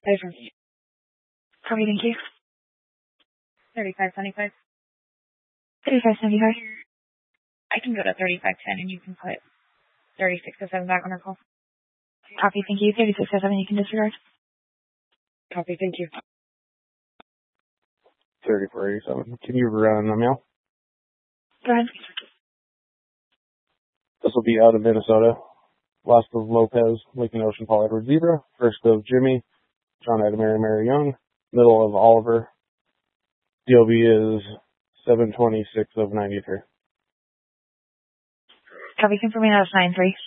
Different. Copy, thank you. 3575. 3575. I can go to 3510 and you can put 3607 back on our call. Copy, thank you. 3607, you can disregard. Copy, thank you. 3487. Can you run a mail? Go ahead. This will be out of Minnesota. Last of Lopez, Lincoln Ocean, Paul Edward Zebra. First of Jimmy, John Adam Mary Young. Middle of Oliver. DOB is 726 of 93. Copy, confirming that is 93.